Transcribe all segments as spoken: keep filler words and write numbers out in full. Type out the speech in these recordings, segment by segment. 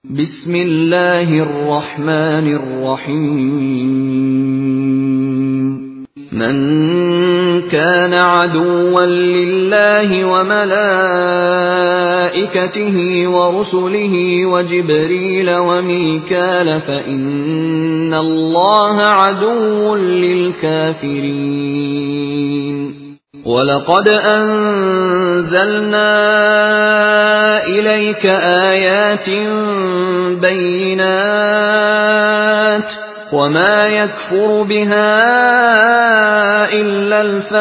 بسم الله الرحمن الرحيم من كان عدوا لله وملائكته ورسله وجبريل وميكال فإن الله عدو للكافرين وَلَقَدْ أَنزَلْنَا إِلَيْكَ آيَاتٍ بَيِّنَاتٍ وَمَا يَكْفُرُ بِهَا إِلَّا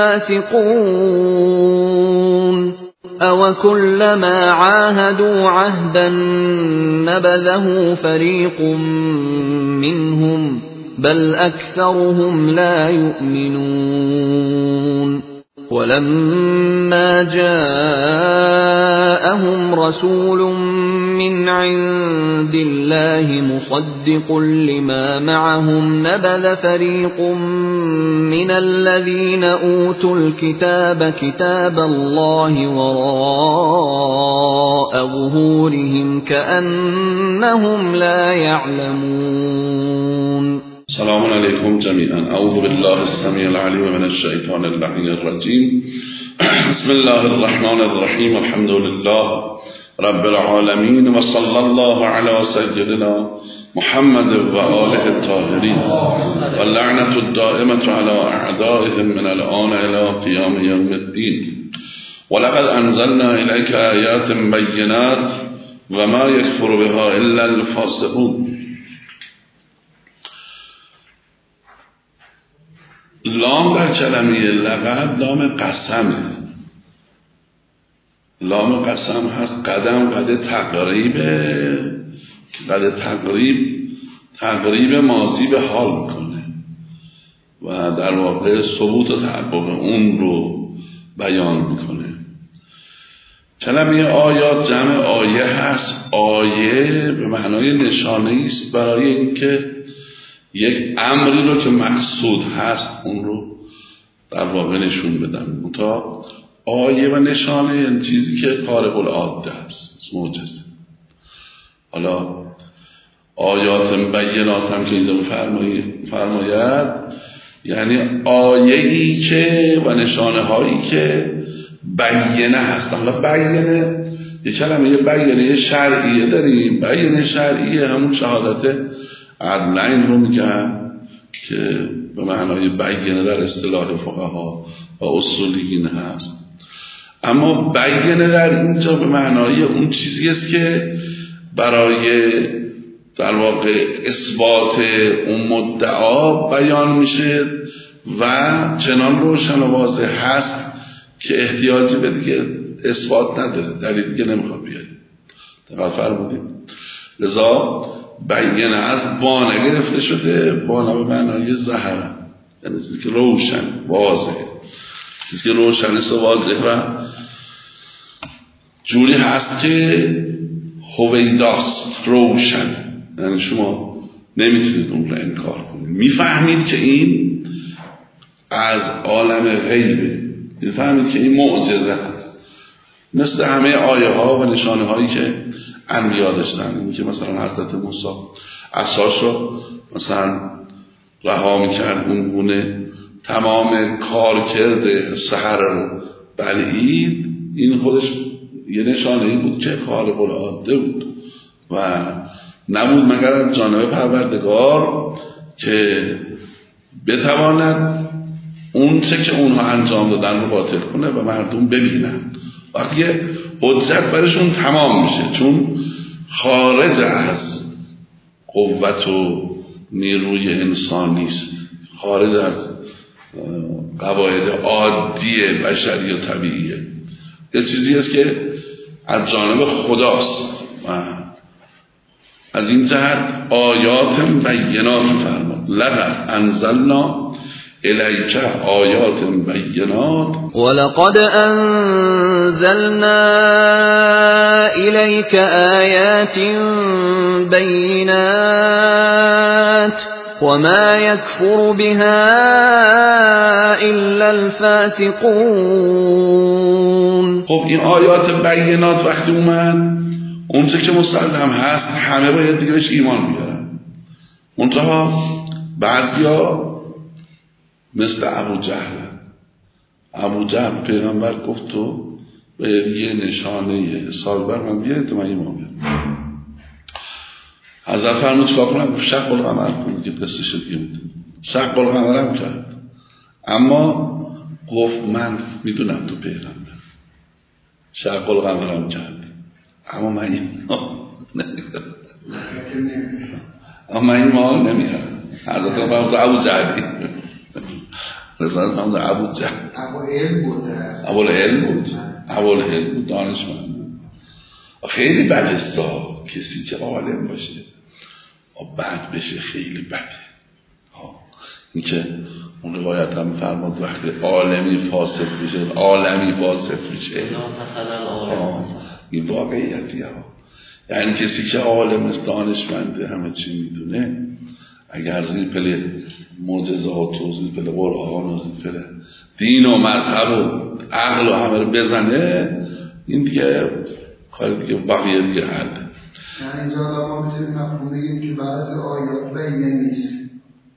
الْفَاسِقُونَ أَوَكُلَّمَا عَاهَدُوا عَهْدًا نَبَذَهُ فَرِيقٌ مِّنْهُمْ بَلْ أَكْثَرُهُمْ لَا يُؤْمِنُونَ وَلَمَّا جَاءَهُمْ رَسُولٌ مِّنْ عِندِ اللَّهِ مُصَدِّقٌ لِّمَا مَعَهُمْ نَبَذَ فَرِيقٌ مِّنَ الَّذِينَ أُوتُوا الْكِتَابَ كِتَابَ اللَّهِ وَرَاءَ ظُهُورِهِمْ كَأَنَّهُمْ لا يَعْلَمُونَ. السلام عليكم جميعا. أعوذ بالله السميع العليم من الشيطان اللعين الرجيم. بسم الله الرحمن الرحيم. الحمد لله رب العالمين وصلى الله على سيدنا محمد وآله الطاهرين واللعنة الدائمة على أعدائهم من الآن إلى قيام يوم الدين. ولقد أنزلنا إليك آيات بينات وما يكفر بها إلا الفاسقون. لام در کلمه لقب لام قسمه. لام قسم هست. قدم قد تقریبه، قد تقریب تقریب ماضی به حال میکنه و در واقع ثبوت و تحقق اون رو بیان میکنه. کلمه آیات جمع آیه هست. آیه به معنای نشانه است برای اینکه یک امری رو که مقصود هست اون رو در واقع نشون بدن. متا آیه و نشانه یعنی چیزی که خارق العاده است، معجزه. حالا آیات بینات هم که اینجا فرماید یعنی آیه‌ای که و نشانه هایی که بینه هست. حالا بینه یک کلمه بینه شرعیه داریم. بینه شرعیه همون شهادت عدلین رو میگن که به معنای بینه در اصطلاح فقها و اصولیین هست. اما بینه در اینجا به معنای اون چیزی است که برای در واقع اثبات اون مدعا بیان میشه و چنان روشن و واضح هست که احتیاجی به دیگه اثبات نداره، دلیل دیگه نمیخواد بیاره. دقیق فرمودید. لذا بینه از بانه گرفته شده. بانه به معنای ظهر، یعنی چیزی که روشن واضح، چیزی که روشن است و واضح و جوری هست که هویداست، روشن. یعنی شما نمیتونید اون رو انکار کنید. میفهمید که این از عالم غیبه، میفهمید که این معجزه هست. مثل همه آیه ها و نشانه هایی که انبیا داشتن. این که مثلا حضرت موسی عصاش رو مثلا رها میکرد، اون گونه تمام کار کرده سحر رو بلعید، این خودش یه نشانه ای بود که خارق العاده بود و نبود مگر از جانب پروردگار که بتواند اون چه که اونها انجام دادن رو باطل کنه و مردم ببینن. وقتی حجت برشون تمام میشه، چون خارج از قوت و نیروی انسانی است، خارج از قواعد عادی بشری و طبیعیه، یه چیزی است که از جانب خداست و از این جهت آیات بینات فرمود. لقد انزلنا إليك آيات بينات ولقد أنزلنا إليك آيات بينات وما يكفر بها إلا الفاسقون. خب این آیات بینات وقتی اومد اون چه که مسلم هست همه باید دیگه بهش ایمان بیارن. منتها بعضیا مثل ابو جهل ابو جهل پیغمبر گفت تو به یه نشانه سال بر من بیاید تو من ایمان بیارم. حضرت فرمود چیکار کنم؟ شق القمر کنید که قصه دیگه بود. شق القمر هم کرد، اما گفت من میدونم تو پیغمبر. شق القمر هم کرد، اما من ایمان نمیارم. اما من ایمان نمیارم. حضرت فرمود ابو جهلی رسالت فرمود ابو جهل ابو علم بود ابو علم بود ابو علم بود دانشمند. خیلی بده سا کسی که عالم باشه بد بشه، خیلی بده. این که اون روایت هم فرمود وقتی عالمی فاسد بشه عالمی فاسد بشه این واقعیتی ها. یعنی کسی که عالم است دانشمنده همه چی میدونه اگر زیر پل معجزات و زیر پل قرآن و زیر پل دین و مذهب و عقل و همه رو بزنه این دیگه کار دیگه بقیه دیگه حل. یعنی اینجا ما میتونیم مفهوم بگیم که بعضی آیات بیان نیست.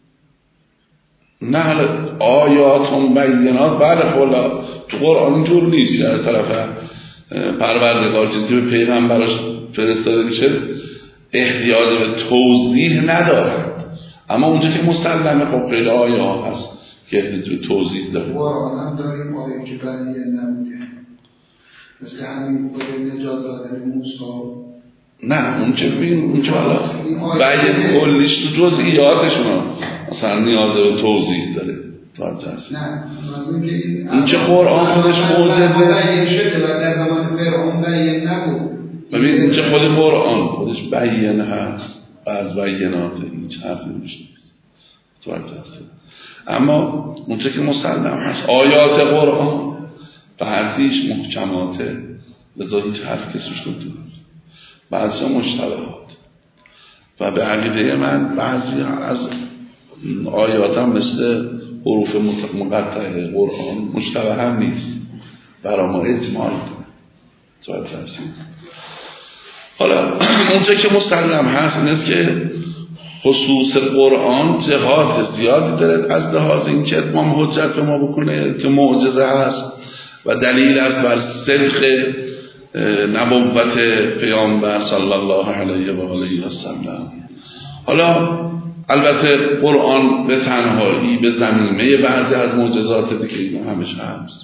نه حالا آیات هم بیانات بله خلا تو قرآن اینجور نیست. از طرف پروردگار چیزی که به پیغمبرش فرستاده میشه احتیاج به توضیح نداره، اما اونجا که مسلمه خب خیلی آیه ها هست که احتیاج به توضیح داره. قرآن هم داریم آیه که بیان نبوده مثل همین خود نجات دادن موسی. نه اون چه ببین اون چه حالا بیان کلیش تو جزئیاتشون مثلا نیاز به توضیح داره. نه این چه قرآن خودش معجزه بیان شده و در زمان فرعون بیان نبود. ببین این چه خود قرآن خودش بیان هست و از بیانات این چه حرفی روش نیست. اما اون چه که مسلم هست آیات قرآن بعضیش محکماته لذا هیچ حرف کسیش نمیتونه، بعضی مشتبهات و به عقیده من بعضی از آیات هم مثل حروف مقطعه قرآن مشتبه هم نیست برای ما اجمال کنه. حالا اونجا که مسلم هست این است که خصوص قرآن جهات زیادی دارد از لحاظ این که اتمام حجت به ما بکنه که معجزه هست و دلیل است بر صدق نبوت پیامبر صلی الله علیه و آله و سلم. حالا البته قرآن به تنهایی به زمینه بعضی از معجزات دیگه اینا همش هست.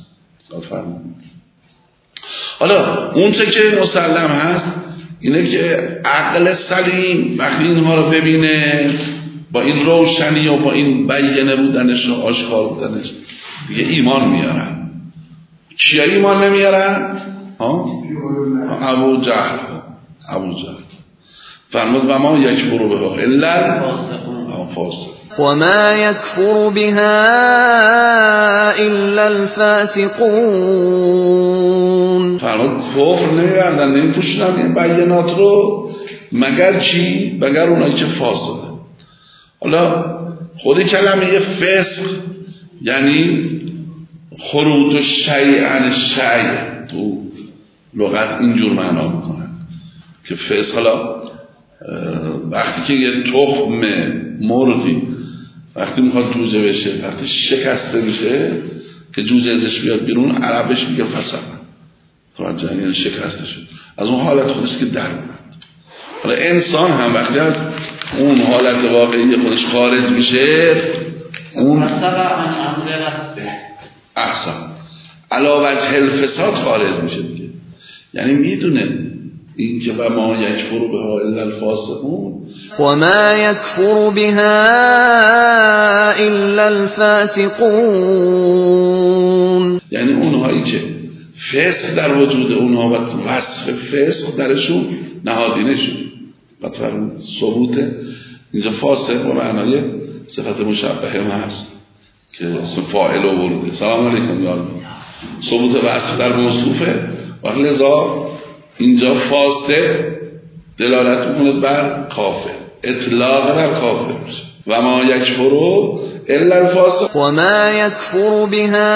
حالا اون چه که مسلم هست اینه که عقل سلیم وقتی اینها رو ببینه با این روشنی و با این بیانه بودنش و آشکار بودنش دیگه ایمان میارن. چیا ایمان نمیارن؟ ها؟ ابو جهل ابو جهل فرمود و ما یکفر بها الا فاسق و ما یکفر بها الا الفاسقون. فرمود کفر نمیبردن نمیپوشنن این بیانات رو مگر چی؟ مگر اونایی که فاسقه. حالا خود کلمه فسق یعنی خروج شیء عن شیء تو لغت اینجور معنا میکنن که فسق حالا وقتی که یه تخم مرغی وقتی میخواد جوجه بشه وقتی شکسته میشه که جوجه ازش بیاد بیرون عربش میگه فسق تو جنین شکسته شد از اون حالت خودش که در اومد. حالا انسان هم وقتی از اون حالت واقعی خودش خارج میشه اون احسن علاوه از الفساد خارج میشه دیگه. یعنی میدونه این که و ما یکفر بها الا الفاسقون و ما یکفر بها الا الفاسقون، یعنی اونهایی که فسق در وجود اونها و وصف فسق درشون نهادینه شد و فرمود ثبوت اینجا فاسق و معنای صفت مشبهه هم هست که اسم فاعل آورده. سلام علیکم یا ثبوت وصف در موصوفه و لذا اینجا فاسق دلالت میکنه بر کافر، اطلاق بر کافر میشه. و ما یکفروا الا الفاسق و ما یکفر بها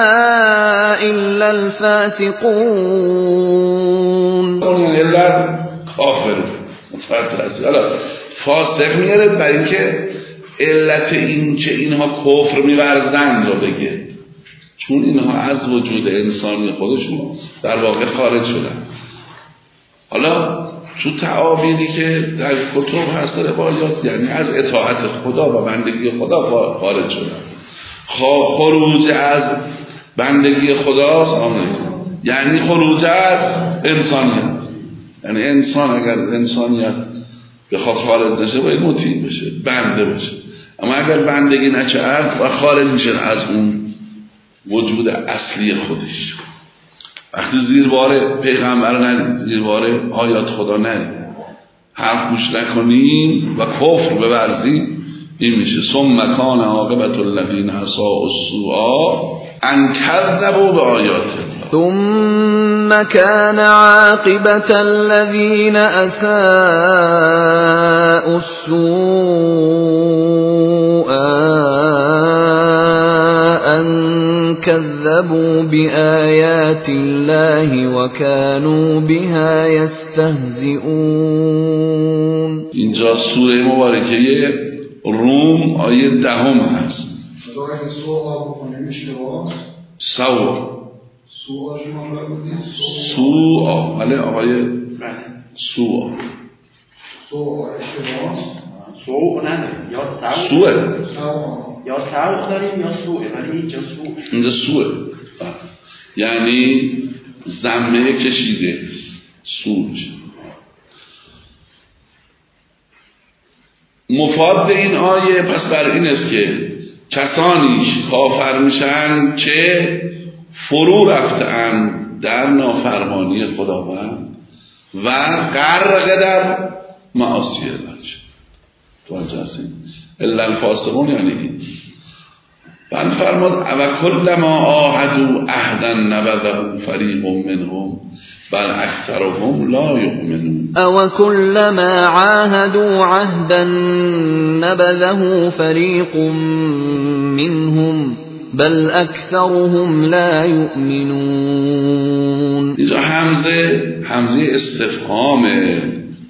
الا الفاسقون. الا کافر متوجه هستی. حالا فاسق میاره برای اینکه علت این که اینها کفر می‌ورزند رو بگه، چون اینها از وجود انسانی خودشون در واقع خارج شدن. حالا تو تعابیری که در کتب هست روایات یعنی از اطاعت خدا و بندگی خدا خارج شدن. خروج از بندگی خدا یعنی خروج از انسانیت، یعنی انسان اگر انسانیت بخواد خارج نشه باید مطیع بشه، بنده باشه، اما اگر بندگی نکرد و خارج میشه از اون وجود اصلی خودش. وقتی زیربار پیغمبر نرید، زیربار آیات خدا نرید، حرف گوش نکنیم و کفر بورزیم، این میشه ثم کان عاقبت الذین اساءوا السوء ان كذبوا بآیات الله. ثم كان عاقبة الذين أساءوا السوء أن كذبوا بآيات الله وكانوا بها يستهزئون. اینجا سوره مبارکه روم آیه دهم هست. سوا سوء ولی آقای سوء سوء نه یا سوء سوء یا سوء داریم یا سوء، ولی اینجا سوء اینجا سوء یعنی ذمه کشیده سوء. مفاد این آیه پس بر این است که کسانی کافر میشن که فرو رفتن در نافرمانی خداوند و غرق در معاصی الله شدن. توجه هستید؟ الا الفاسقون یعنی این. بل فرمود و کلما عاهدوا عهدا نبذه فریق منهم بل اکثرهم لا یؤمنون. او كلما عاهدوا عهدا نبذه فریق منهم بل اکثرهم لا یؤمنون. اینجا همزه همزه استفهامه،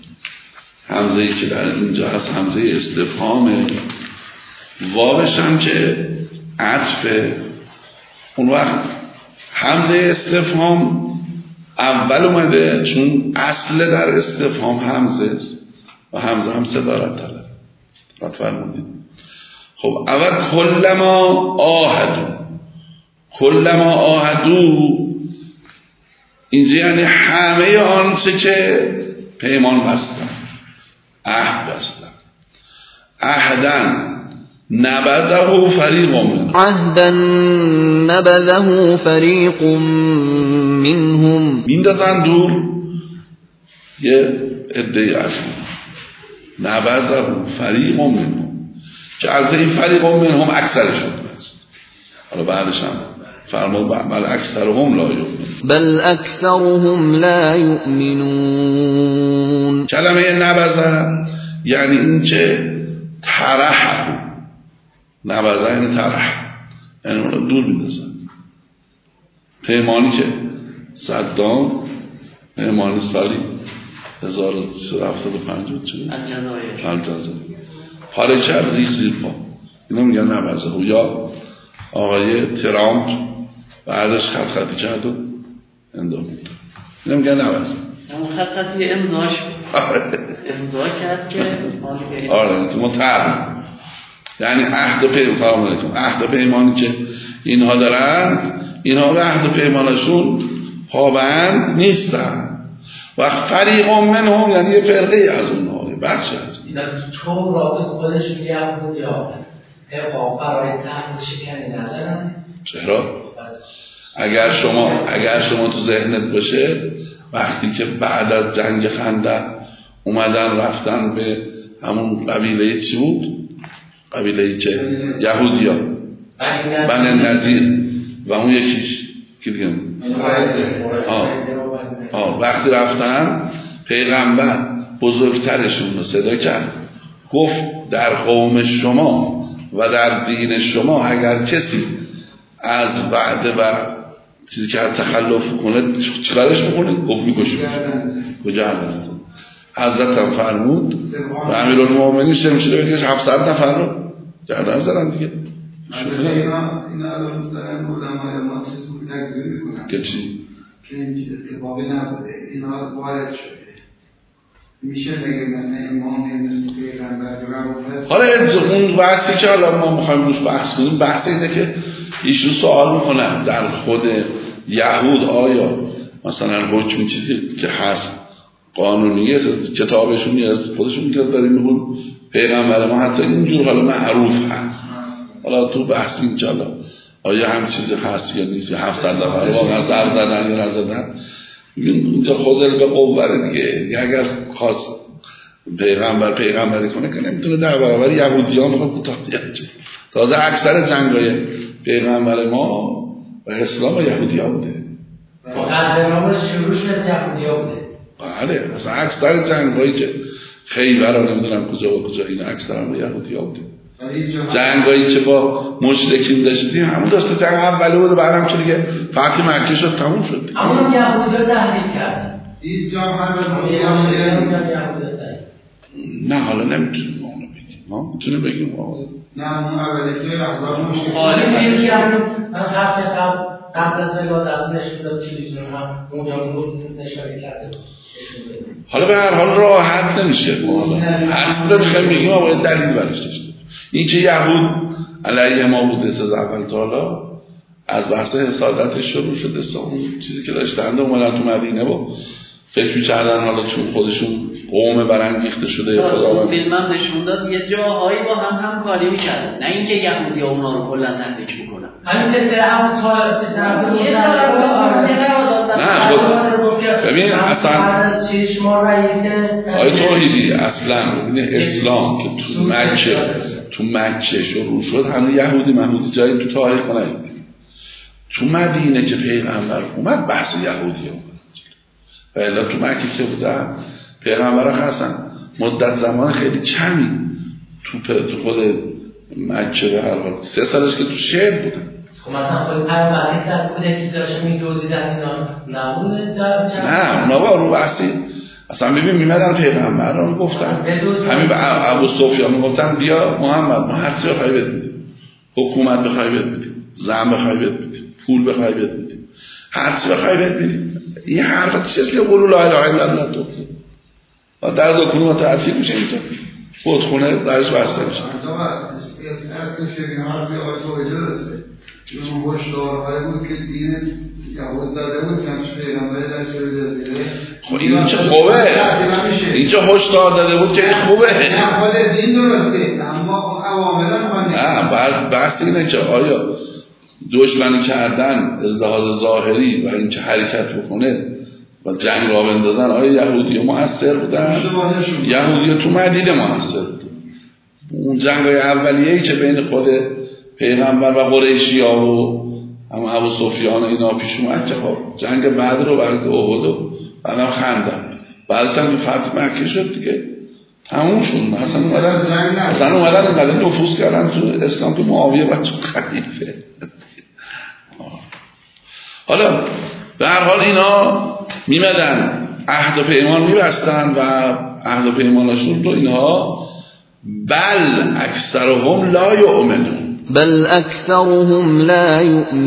همزه که در اینجا هست همزه استفهامه، واوش هم که عطفه. اون وقت همزه استفهام اول اومده چون اصل در استفهام همزه است و همزه هم صدارت داره. راحت فرمودید. خب اول کلما آهدو، کلما آهدو اینجا یعنی همه آنچه که پیمان بستن، عهد بستن. عهدن نبذه فریق منهم، عهدا نبذه فریق منهم، میندازن دور یه عده از نبذه فریق منهم که البته این فریق منهم اکثرشون هست. حالا بعدش هم فرمود بل اکثرهم لا یؤمنون، بل اکثرهم لا یؤمنون. کلمه نبذه یعنی این که طرح، نبذه یعنی طرح، یعنی اون رو دور میندازن. پیمانی که صدام پیمانی سالی هزار و سیصد و هفتاد و پنج چه؟ الجزایر الجزایر پاره کرد ریخ زیر پا، اینو میگن نبذه. و یا آقای ترامپ بعدش خط خطی کرد و اندام بود، اینو میگن نبذه. اون خط خطی امضاش امضا کرد که آره تو متعرض یعنی عهد و پیمان، عهد و پیمانی که اینها دارن، اینها به عهد و پیمانشون پابند نیستن. و فریق منهم یعنی یه فرقه از اونها، بخش از اینا تو رابط خودش میگم بود یا اقام برای تحمل شکنی ندارن. چرا؟ اگر شما اگر شما تو ذهنت باشه وقتی که بعد از جنگ خندق اومدن رفتن به همون قبیله چی بود؟ قبیله که یهودیا بنی نظیر و اون یکیش کی دیگه آه آه وقتی رفتن پیغمبر بزرگترشون رو صدا کرد، گفت در قوم شما و در دین شما اگر کسی از وعده و چیزی که تخلف کنه چیکارش میکنه؟ گفت میکشید. کجا هستن؟ حضرت هم فرمود و امیرالمومنین شمشیر بکش هفتصد نفر رو گردن زدن دیگه. اینا اینا الان دارن علمای ما چیز رو تکذیب میکنن که چی؟ که این اتفاقی نبوده، اینا وارد شده. میشه بگه مثلا امامی مثل پیغمبر رو هست. حالا اون بحثی که حالا ما میخوایم روش بحث کنیم بحث اینه که ایشون سوال میکنن در خود یهود آیا مثلا حکم چیزی که هست قانونیه کتابشون یا از خودشون میگه داریم میگن پیغمبر ما حتی اینجور حالا معروف هست. حالا تو بحث اینجالا آیا هم چیزی هست یا نیست یا هفتصد نفر واقعا سر زدن یا نزدن اینجا خزل به قوه دیگه. اگر خواست پیغمبر پیغمبری کنه که نمیتونه در برابر یهودیان خود کوتاهیت. تازه اکثر جنگای پیغمبر ما و اسلام و یهودیان بوده. مقدمات شروع شد یهودیان بوده. بله اصلا اکثر جنگایی که خیبر رو نمیدونم کجا و کجا اینا اکثر هم یهودیان بوده. جنگایی که با مشرکین داشتیم همون داشته جنگ اولی بود و بعدم که دیگه فتح مکه شد تموم شد. همون یهودیان تحریک کردن. این جا هم نه حالا نمیتونیم اونو بگیم. ما میتونیم بگیم نه اون اولی که احزاب مشرکین حالی که همون هفته قبل قبل از ولادت نشون داد تلویزیون هم اونجا نشون کرده. حالا به هر حال راحت نمیشه. هر چیزی بخوایم بگیم ما باید دلیل برش داشته. این که یهود علیه ما بوده از اول تا حالا از بحث حسادتش شروع شده. اون چیزی که داشتند اومدن تو مدینه و فکر می‌کردن حالا چون خودشون قوم برانگیخته شده یا خدا فیلم هم نشون داد یه جاهایی با هم همکاری می‌کردن نه اینکه یهودی‌ها اونا رو کلا تحریک می‌کنن. همین که هم تا پسر نه خب ببین اصلا آیه توحیدی اصلا ببین اسلام که تو مکه تو مکه شروع شد همون یهودی محمودی جایی تو تاریخ ندید. تو مدینه که پیغمبر اومد بحث یهودی اومد و الا تو مکه که بودن پیغمبر خاصن مدت زمان خیلی کمی تو تو خود مکه به هر حال سه سالش که تو شهر بودن. خب مثلا خود پیامبر در بوده که داشت می‌دوزیدن اینا نبوده در جنگ. نه اونا با رو بحثی اصلا ببین میمدن پیغمبر رو گفتن همین به ابو سفیان میگفتن بیا محمد ما هر چی بخوای بهت میدیم، حکومت بخوای بهت میدیم، زن بخوای بهت میدیم، پول بخوای بهت میدیم، هر چی بخوای بهت میدیم. این حرفا چیزی که قولوا لا اله الا الله تو و در دکون متعفی میشه اینطور خودخونه درش بسته میشه. اصلا از شیرین ها به آیه توجه داشته اون هشدارهای بود که دین یهود داده بود که پیغمبر در شهر جزیره. خب این چه خوبه اینجا هشدار داده بود که خوبه. نه خود دین درسته اما عوامل هم نه بحث اینه که آیا دشمنی کردن از لحاظ ظاهری و اینکه حرکت بکنه و جنگ را بندازن آیا یهودی مؤثر بودن؟ یهودی تو مدینه مؤثر بودن. اون جنگ‌های اولیه‌ای که بین خود پیغمبر و قریشی‌ها و هم ابو سفیان اینا پیش اومد که خب جنگ بدر و بعد احد و بعدم خندق بعدش هم فتح مکه شد دیگه تموم شد. اصلا اومدن اصلا اومدن اینقدر نفوذ کردن تو اسلام تو معاویه و تو خلیفه. حالا به هر حال اینا میمدن عهد و پیمان میبستن و عهد و پیمانشون رو اینها بل اکثرهم لا یؤمنون بل اکثرهم لا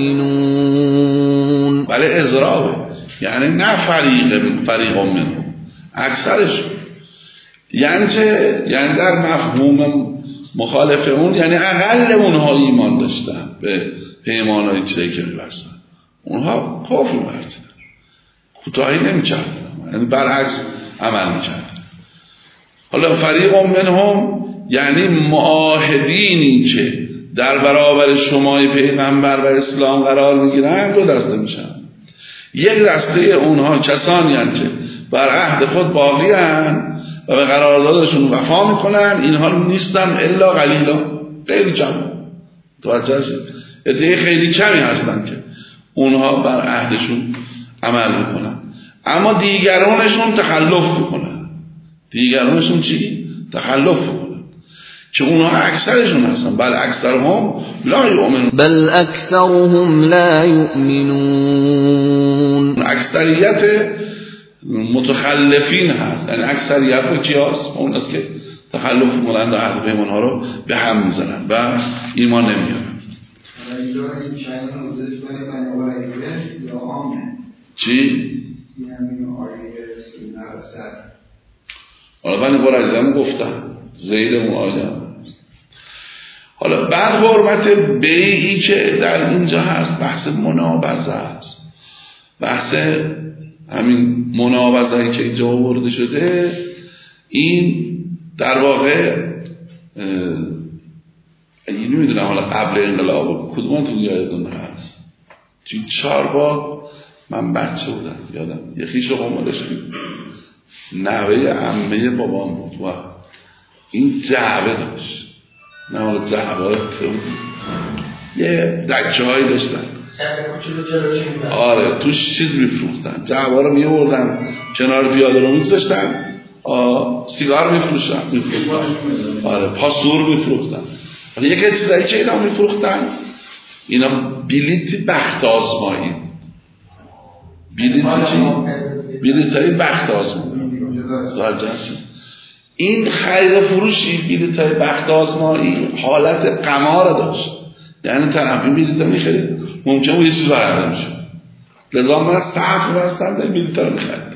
یؤمنون بله ازرابه یعنی نه فریق فریق منهم اکثرش یعنی چه؟ یعنی در مفهوم مخالف اون یعنی اقل اونها ایمان داشتن به پیمانهای چه که میبستن اونها کفر می‌کردن کوتاهی نمی‌کردن یعنی برعکس عمل می‌کردن. حالا فریق منهم یعنی معاهدینی که در برابر شمای پیغمبر و اسلام قرار میگیرن دو دسته میشن. یک دسته اونها کسانی هستند که بر عهد خود باقی هستند و به قراردادشون وفا میکنن. اینها نیستن الا قلیلا خیلی کم توجه هستید عده خیلی کمی هستن که اونها بر عهدشون عمل میکنن اما دیگرانشون تخلف میکنن. دیگرانشون چی؟ تخلف میکنن که اونها اکثرشون هستن. بل اکثرهم لا یؤمنون بل اکثرهم لا یؤمنون اکثریت متخلفین هست، یعنی اکثریت با کیاست؟ اون است که تخلف میکنند و عهد پیمان ها رو به هم میزنن و ایمان نمیارن. چی؟ حالا من این برایزم گفتم زید اون آیه. حالا بعد حرمت بیعی که در اینجا هست بحث منابضه است، بحث همین منابضه‌ای که اینجا آورده شده. این در واقع این نمیدونم حالا قبل انقلاب کدومتون یادتون هست؟ چی چهار بار من بچه بودم یادم یکیش رو قمارش نوه عمه بابام بود و این جعبه داشت، نه حالا جعبه یه دکه هایی داشتن، آره توش چیز میفروختن، جعبه رو میوردن کنار پیاده رو میذاشتن، سیگار میفروشن میفروختن، آره پاسور میفروختن. ولی یک چیزایی که اینا میفروختن اینا بلیت بخت آزمایی، بلیت چی؟ بلیت های بخت آزمایی. این خرید فروشی بلیت های بخت آزمایی حالت قمار داشت، یعنی طرف این بلیت ها میخرید ممکن بود یه چیز برنده میشه، لذا من صحف بستم در بلیت ها رو میخرید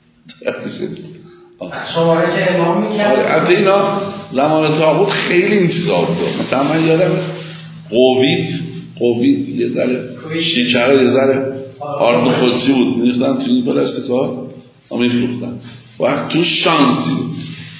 شمارش اعلام میکرد. البته اینا زمان طاغوت خیلی این چیزا بود. مثلا من یادم است قوید قوید یه ذره شیکره یه ذره آرد خودسی بود میریختن توی این پلاستیکا و میفروختن. وقت تو شانسی بود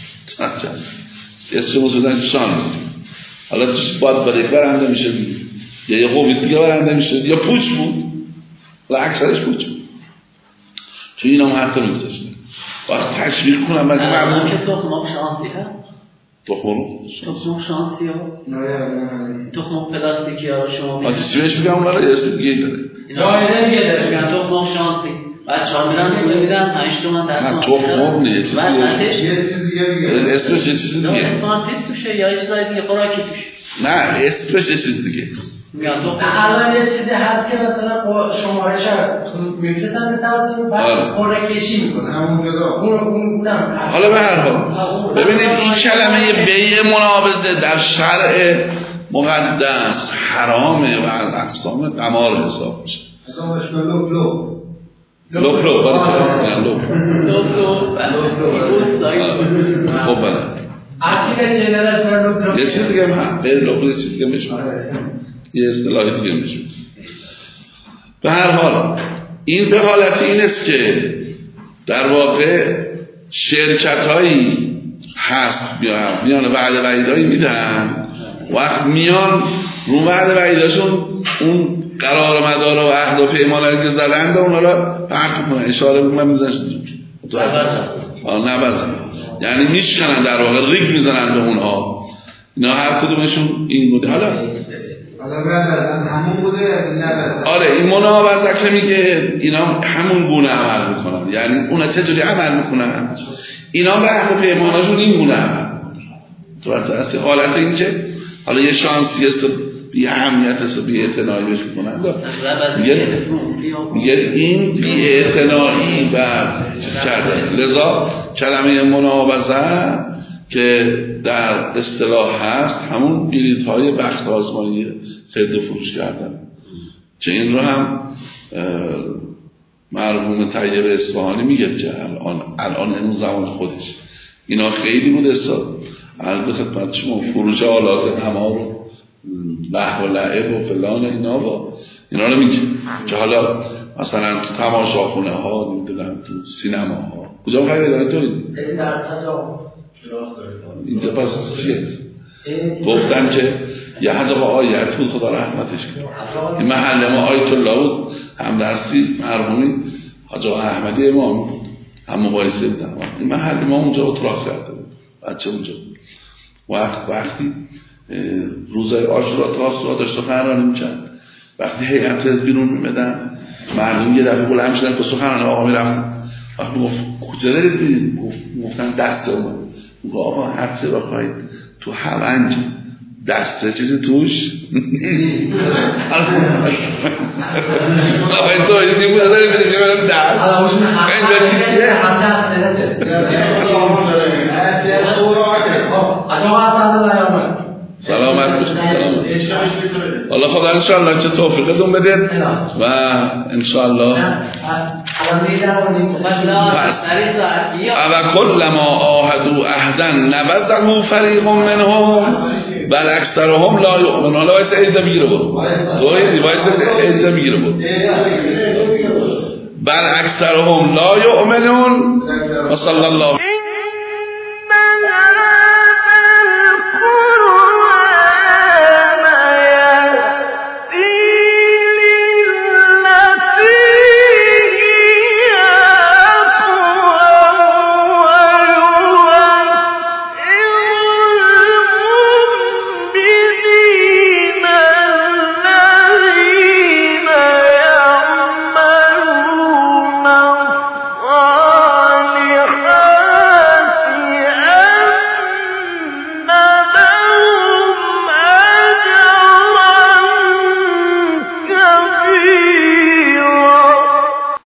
اسم بودن شانسی، حالا توش باید بدک برنده میشه یا یه قوید دیگه برنده میشه یا پوچ بود و اکثرش پوچ بود. توی این هم حتی میزشتن وقت تشویق کنم بگه معلوم که تخمق شانسی هست، تخمق شانسی ها تخمق پلاستیکی ها شما میگه آتی چی بهش بگم اون را یه اسم دیگه داره جایده دیگه داره بگن تخمق شانسی بچه ها میرن نمیده میدن پنج تومن درست نه تخمق نیست یه چیز دیگه میگه اسمش یه چیز دیگه اسم آرتیست توشه یا یه چیزای دیگه خوراکی توشه نه اسمش یه چیز دیگه الان یه چیزی هست که مثلا شمارش میفرستن به طرف بعد قرعه کشی میکنن اونم حالا به هر حال ببینید این کلمه بیع منابضه در شرع مقدس حرامه و از اقسام قمار حساب میشه. لوپ لوپ لوپ لوپ خب بله یه چیز دیگه هم غیر لوپ یه چیز دیگه میشه یه اصطلاحی دیگه میشه. به هر حال این به حالت این است که در واقع شرکت هایی هست میان وعده وعیدهایی میدن وقت میان رو وعده وعیدهاشون اون قرار مدار و عهد و پیمانهایی که زدن اونا را پرت کنن اشاره بکنن میزنن نبزن یعنی میشکنن در واقع ریگ میزنن به اونها. اینا هر کدومشون این بوده. حالا همون بوده آره این منابضه که میگه اینا همون گونه عمل میکنن، یعنی اونا چجوری عمل میکنن اینا به عهد و پیماناشون این گونه عمل تو اصل حالت این که حالا یه شانسی است بی اهمیت است بی اعتنایی بهش میکنن میگه این بی اعتنایی و چیز کرده. لذا کلمه منابضه که در اصطلاح هست همون بلیط های بخت آزمایی خرید فروش کردن که این رو هم مرحوم طیب اصفهانی میگه که الان الان این زمان خودش اینا خیلی بود استاد عرض خدمت شما فروش آلات همار و لهو و لعب و فلان اینا با اینا رو میگه که حالا مثلا تو تماشاخونه ها میدونم تو سینما ها کجا خیلی داره طوری اینجا پس چیه گفتم که یه حجب آیت بود خدا رحمتش کنه این محل ما آیت الله بود هم درسی مرحومی حاج احمدی امام بود هم مبایسه بودن این محل ما اونجا اتراق کرده بود بچه اونجا بود وقت وقتی روزای عاشورا تا آسورا داشت سخنرانی می‌کرد وقتی هیئت از بیرون میمدن مردم یه دفعه بلند شدن که سخنرانی آقا میرفتن وقتی گفت کجا دارید برید گفتن دست اومد گفت آقا هر چه بخواید تو هونج دسته چیزی توش آقای توحیدی بود داره میده میده دست اینجا چی چیه؟ هم دست نده سلامت باشید سلامت الله خدا انشاءالله چه توفیقتون بده و انشاءالله پس و کلما عاهدوا عهدا نبذه فریق منهم بل اکثرهم لا یؤمنون. حالا واسه عید بگیره برو توحیدی واسه عید بگیره برو بل اکثرهم لا یؤمنون و صلی الله